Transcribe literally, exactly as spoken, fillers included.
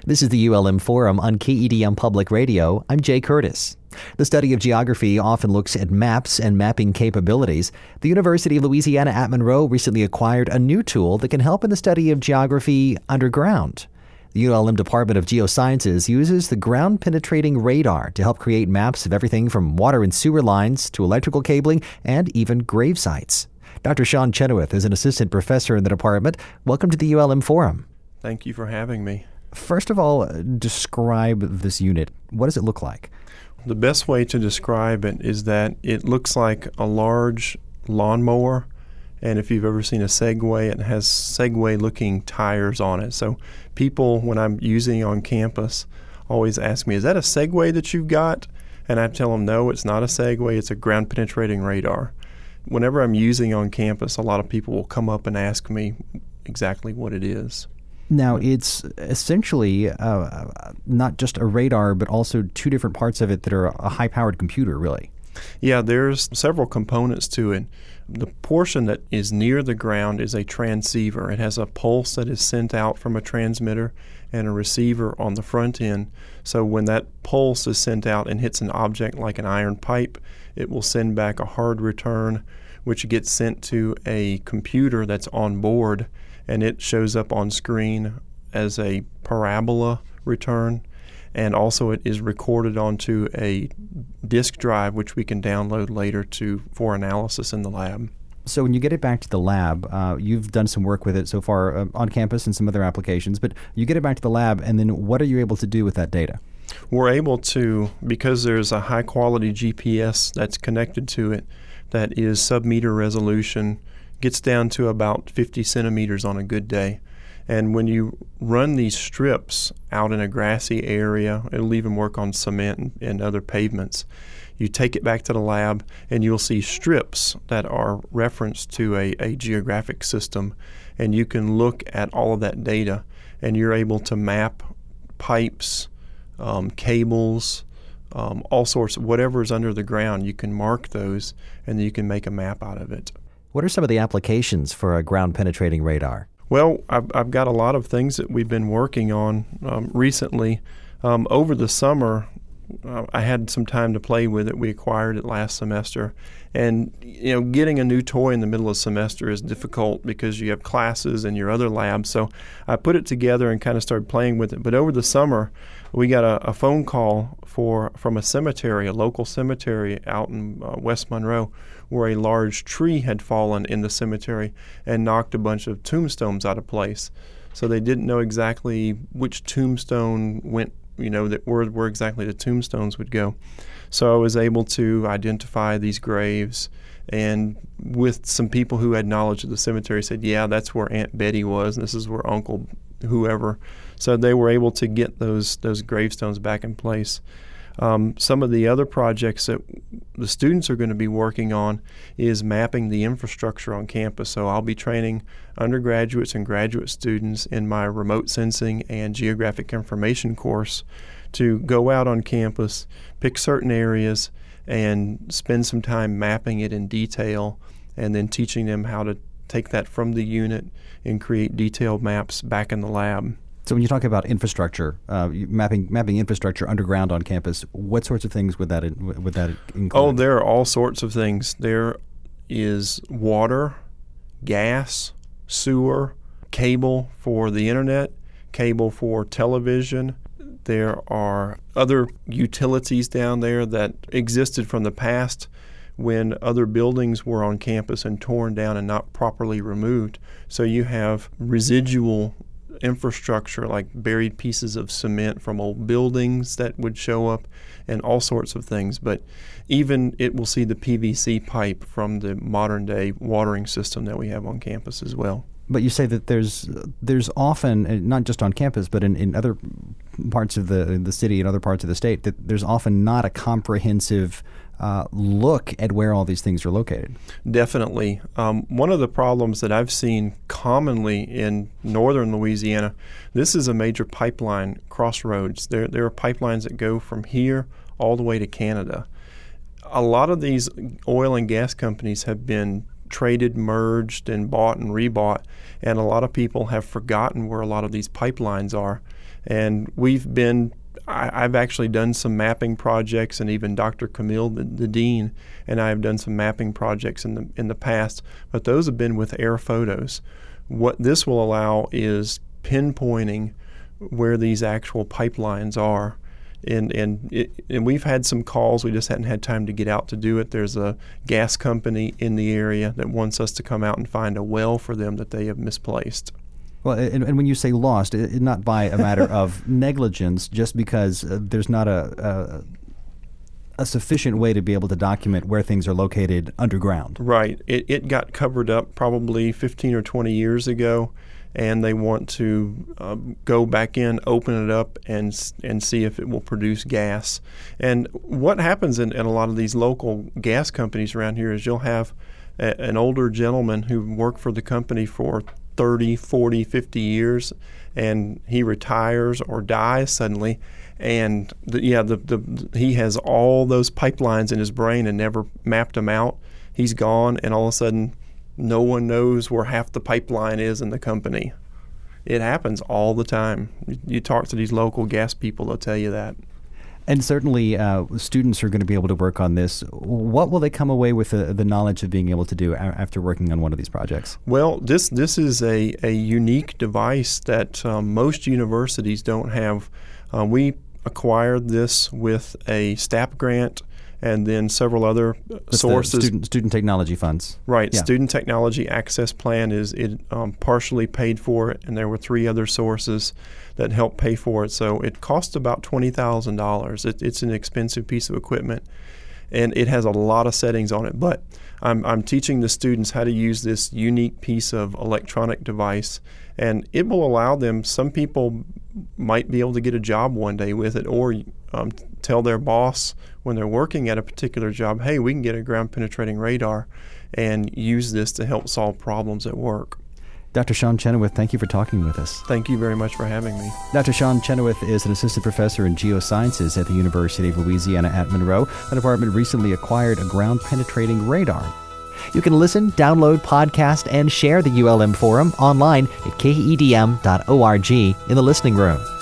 This is the U L M Forum on K E D M Public Radio. I'm Jay Curtis. The study of geography often looks at maps and mapping capabilities. The University of Louisiana at Monroe recently acquired a new tool that can help in the study of geography underground. The U L M Department of Geosciences uses the ground-penetrating radar to help create maps of everything from water and sewer lines to electrical cabling and even grave sites. Doctor Sean Chenoweth is an assistant professor in the department. Welcome to the U L M Forum. Thank you for having me. First of all, describe this unit. What does it look like? The best way to describe it is that it looks like a large lawnmower, and if you've ever seen a Segway, it has Segway-looking tires on it. So people, when I'm using it on campus, always ask me, is that a Segway that you've got? And I tell them, no, it's not a Segway, it's a ground-penetrating radar. Whenever I'm using it on campus, a lot of people will come up and ask me exactly what it is. Now, it's essentially uh, not just a radar, but also two different parts of it that are a high-powered computer, really. Yeah, there's several components to it. The portion that is near the ground is a transceiver. It has a pulse that is sent out from a transmitter and a receiver on the front end. So when that pulse is sent out and hits an object like an iron pipe, it will send back a hard return, which gets sent to a computer that's on board, and it shows up on screen as a parabola return. And also it is recorded onto a disk drive, which we can download later to for analysis in the lab. So when you get it back to the lab, uh, you've done some work with it so far uh, on campus and some other applications, but you get it back to the lab, and then what are you able to do with that data? We're able to, because there's a high-quality G P S that's connected to it that is sub-meter resolution, gets down to about fifty centimeters on a good day. And when you run these strips out in a grassy area, it'll even work on cement and, and other pavements. You take it back to the lab and you'll see strips that are referenced to a, a geographic system, and you can look at all of that data and you're able to map pipes, um, cables, um, all sorts of whatever is under the ground. You can mark those and then you can make a map out of it. What are some of the applications for a ground-penetrating radar? Well, I've, I've got a lot of things that we've been working on um, recently. Um, over the summer, uh, I had some time to play with it. We acquired it last semester. And, you know, getting a new toy in the middle of the semester is difficult because you have classes and your other labs. So I put it together and kind of started playing with it. But over the summer, we got a, a phone call for from a cemetery, a local cemetery out in uh, West Monroe, where a large tree had fallen in the cemetery and knocked a bunch of tombstones out of place. So they didn't know exactly which tombstone went, you know, that where, where exactly the tombstones would go. So I was able to identify these graves, and with some people who had knowledge of the cemetery said, yeah, that's where Aunt Betty was, and this is where Uncle whoever. So they were able to get those those gravestones back in place. Um, some of the other projects that the students are going to be working on is mapping the infrastructure on campus. So I'll be training undergraduates and graduate students in my remote sensing and geographic information course to go out on campus, pick certain areas, and spend some time mapping it in detail, and then teaching them how to take that from the unit and create detailed maps back in the lab. So when you talk about infrastructure, uh, mapping mapping infrastructure underground on campus, what sorts of things would that would that include? Oh, there are all sorts of things. There is water, gas, sewer, cable for the internet, cable for television. There are other utilities down there that existed from the past when other buildings were on campus and torn down and not properly removed. So you have residual infrastructure like buried pieces of cement from old buildings that would show up and all sorts of things. But even it will see the P V C pipe from the modern day watering system that we have on campus as well. But you say that there's there's often, not just on campus, but in, in other parts of the the city and other parts of the state, that there's often not a comprehensive uh, look at where all these things are located. Definitely. Um, one of the problems that I've seen commonly in northern Louisiana, this is a major pipeline crossroads. There, there are pipelines that go from here all the way to Canada. A lot of these oil and gas companies have been traded, merged, and bought and rebought, and a lot of people have forgotten where a lot of these pipelines are. And we've been, I, I've actually done some mapping projects, and even Doctor Camille, the, the dean, and I have done some mapping projects in the in the past, but those have been with air photos. What this will allow is pinpointing where these actual pipelines are. And and it, and we've had some calls. We just hadn't had time to get out to do it. There's a gas company in the area that wants us to come out and find a well for them that they have misplaced. Well, and, and when you say lost, it, it not by a matter of negligence, just because uh, there's not a, a a sufficient way to be able to document where things are located underground. Right. It it got covered up probably fifteen or twenty years ago, and they want to um, go back in, open it up, and and see if it will produce gas. And what happens in, in a lot of these local gas companies around here is you'll have a, an older gentleman who worked for the company for thirty, forty, fifty years, and he retires or dies suddenly, and the, yeah, the, the he has all those pipelines in his brain and never mapped them out. He's gone, and all of a sudden, no one knows where half the pipeline is in the company. It happens all the time. You, you talk to these local gas people, they'll tell you that. And certainly uh, students are going to be able to work on this. What will they come away with the, the knowledge of being able to do a- after working on one of these projects? Well, this this is a, a unique device that um, most universities don't have. Uh, we acquired this with a S T A P grant and then several other That's sources. Student, student technology funds. Right. Yeah. Student Technology Access Plan is it um, partially paid for it, and there were three other sources that helped pay for it. So it cost about twenty thousand dollars. It, it's an expensive piece of equipment, and it has a lot of settings on it. But I'm, I'm teaching the students how to use this unique piece of electronic device, and it will allow them, some people might be able to get a job one day with it, or um, tell their boss when they're working at a particular job, hey, we can get a ground penetrating radar and use this to help solve problems at work. Doctor Sean Chenoweth, thank you for talking with us. Thank you very much for having me. Doctor Sean Chenoweth is an assistant professor in geosciences at the University of Louisiana at Monroe. The department recently acquired a ground-penetrating radar. You can listen, download, podcast, and share the U L M Forum online at K E D M dot org in the listening room.